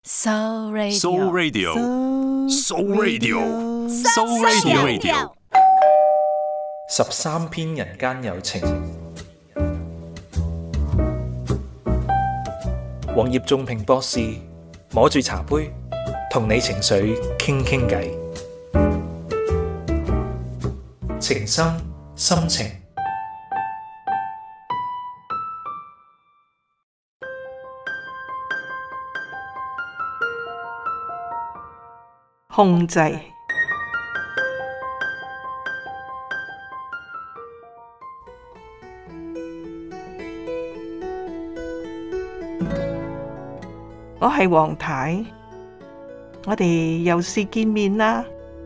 So Radio， So Radio， So Radio，So Radio， 13篇人間有情。黃葉仲平博士摸住茶杯，同你情緒傾傾偈，情深深情。 控制。我係黃太，我哋又試見面啦。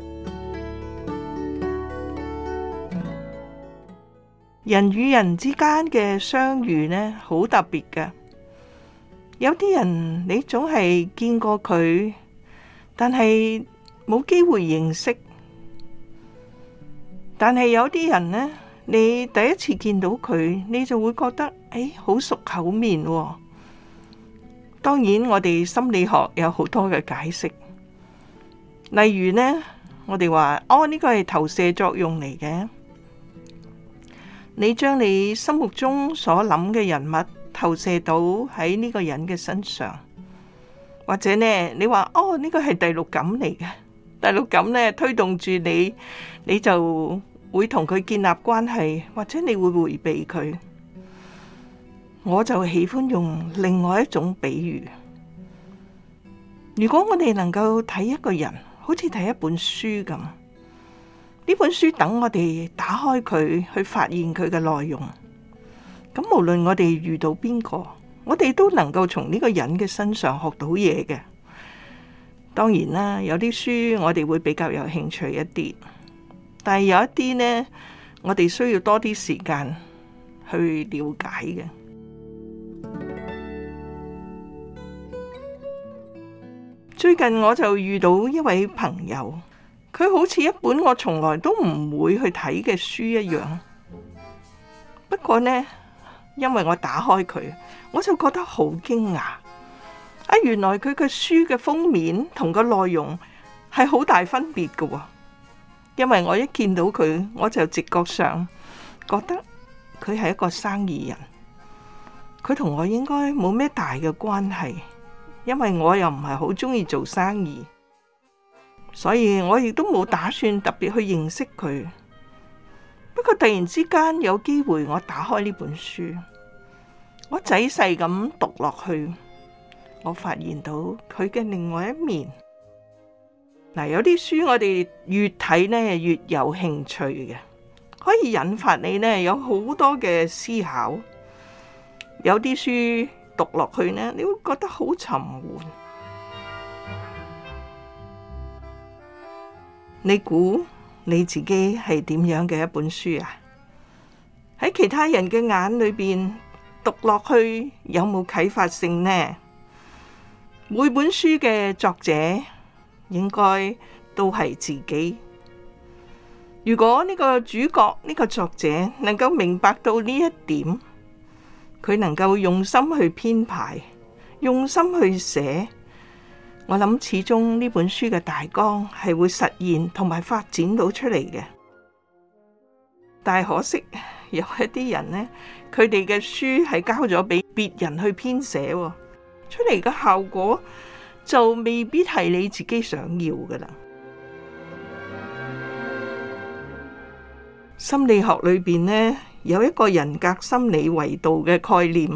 人與人之間嘅相遇呢，好特別㗎。有啲人你總係見過佢，但係冇機會認識。但係有啲人呢，你第一次見到佢，你就會覺得好熟口面喎。當然我哋心理學有好多嘅解釋，例如呢，我哋話呢個係投射作用嚟嘅。你將你心目中所諗嘅人物投射到喺呢個人嘅身上，或者呢，你話呢個係第六感嚟嘅，第六感呢推動住你，你就會同佢建立關係，或者你會迴避佢。我就喜歡用另外一種比喻。如果我哋能夠睇一個人，好似睇一本書咁，呢本書等我哋打開佢，去發現佢嘅內容。咁無論我哋遇到邊個，我哋都能夠從呢個人嘅身上學到嘢嘅。當然啦，有啲書我哋會比較有興趣一啲，但係有一啲呢，我哋需要多啲時間去了解嘅。最近我就遇到一位朋友，佢好似一本我從來都唔會去睇嘅書一樣。不過呢，因為我打開佢，我就覺得好驚訝。原來佢嘅書嘅封面同個內容係好大分別嘅喎。因為我一見到佢，我就直覺上覺得佢係一個生意人，佢同我應該冇咩大嘅關係。因為我又唔係好中意做生意，所以我亦都冇打算特別去認識佢。不過突然之間有機會，我打開呢本書，我仔細咁讀落去，我發現到佢嘅另外一面。有啲書我哋越睇呢越有興趣嘅，可以引發你呢有好多嘅思考。有啲書讀落去呢，你會覺得好沉悶。你估你自己係點樣嘅一本書啊？喺其他人嘅眼裏邊讀落去有冇啟發性呢？每本書嘅作者應該都係自己。如果呢個主角，呢個作者能夠明白到呢一點，佢能夠用心去編排，用心去寫，我諗始終呢本書嘅大綱係會實現同埋發展到出嚟嘅。但係可惜有一啲人呢，佢哋嘅書係交咗俾別人去編寫，出嚟嘅效果就未必係你自己想要㗎喇。心理學裏邊呢，有一個人格心理維度嘅概念。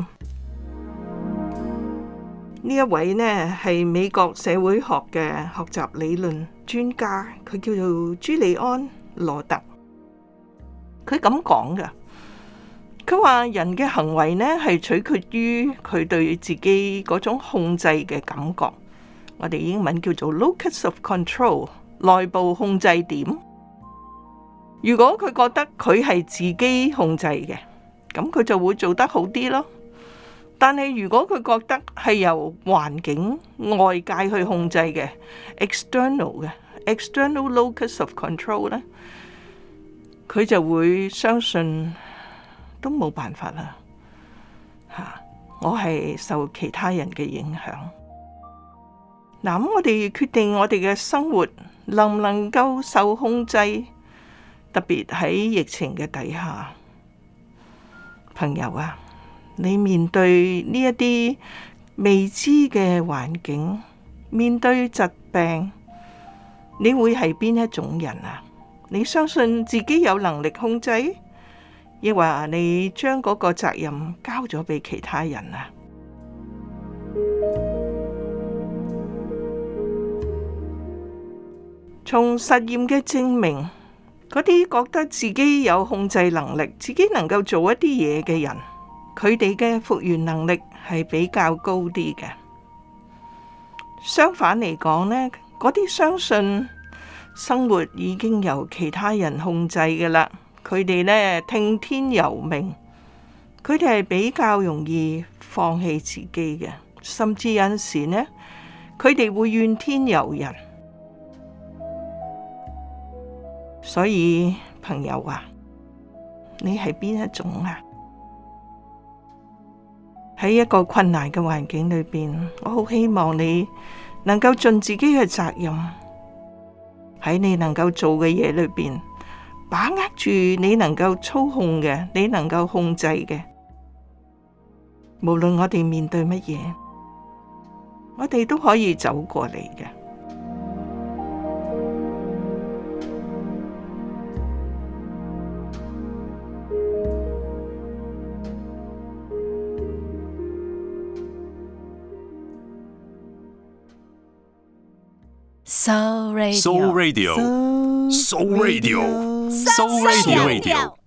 呢一位呢係美國社會學嘅學習理論專家，佢叫做朱利安羅特。佢咁講㗎，佢話人嘅行為呢係取決於佢對自己嗰種控制嘅感覺，我哋英文叫做 locus of control， 內部控制點。如果佢覺得佢係自己控制嘅，咁佢就會做得好啲咯。但係如果佢覺得係由環境外界去控制嘅 external locus of control 呢，佢就會相信都冇辦法啦。我係受其他人嘅影響。 嗱，咁我哋決定我哋嘅生活能唔能夠受控制，特別喺疫情嘅底下。朋友啊，你面對呢一啲未知嘅環境，面對疾病，你會係邊一種人啊？你相信自己有能力控制，抑或你將嗰個責任交咗俾其他人啊？從實驗嘅證明，嗰啲覺得自己有控制能力，自己能夠做一啲嘢嘅人，佢哋嘅復原能力係比較高啲嘅。相反嚟講呢，嗰啲相信生活已經由其他人控制嘅啦，佢哋呢聽天由命，佢哋係比較容易放棄自己嘅，甚至有陣時呢，佢哋會怨天尤人。所以朋友啊，你係邊一種啊？喺一個困難嘅環境裏邊，我好希望你能夠盡自己嘅責任，喺你能夠做嘅嘢裏邊，把握住你能夠操控嘅，你能夠控制嘅。無論我哋面對乜嘢，我哋都可以走過嚟嘅。 So Radio. So Radio. So Radio. So Radio.